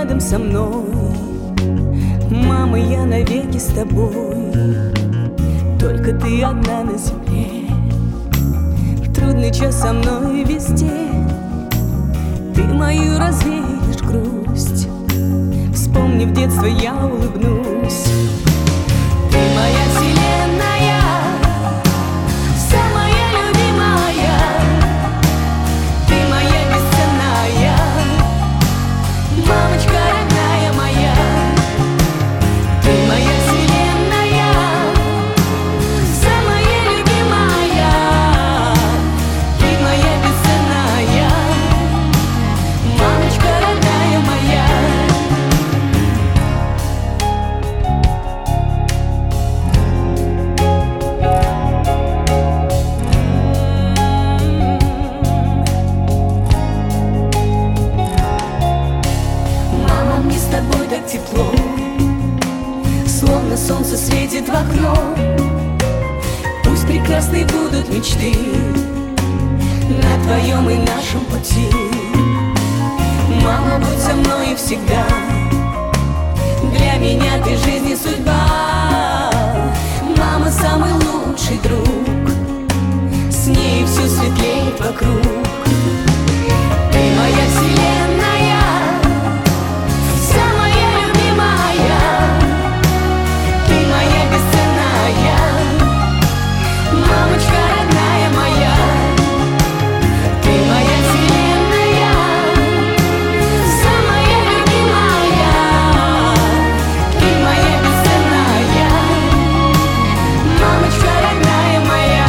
рядом со мной. Мама, я навеки с тобой. Только ты одна на земле, в трудный час со мной везде. Ты мою развеешь грусть, вспомнив детство, я улыбнусь. Ты моя вселенная, самая любимая. Ты моя бесценная, мамочка родная моя. Ты моя вселенная, самая любимая. Ты моя бесценная, мамочка родная моя. С тобой так тепло, словно солнце светит в окно. Пусть прекрасны будут мечты на твоем и нашем пути. Мама, будь со мной всегда, для меня ты жизнь и судьба. Мама, самый лучший друг, с ней все светлеет вокруг. Ты моя вселенная, мамочка родная моя. Ты моя вселенная, самая любимая. Ты моя бесценная, мамочка родная моя.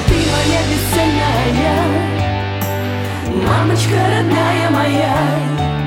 Мамочка родная моя.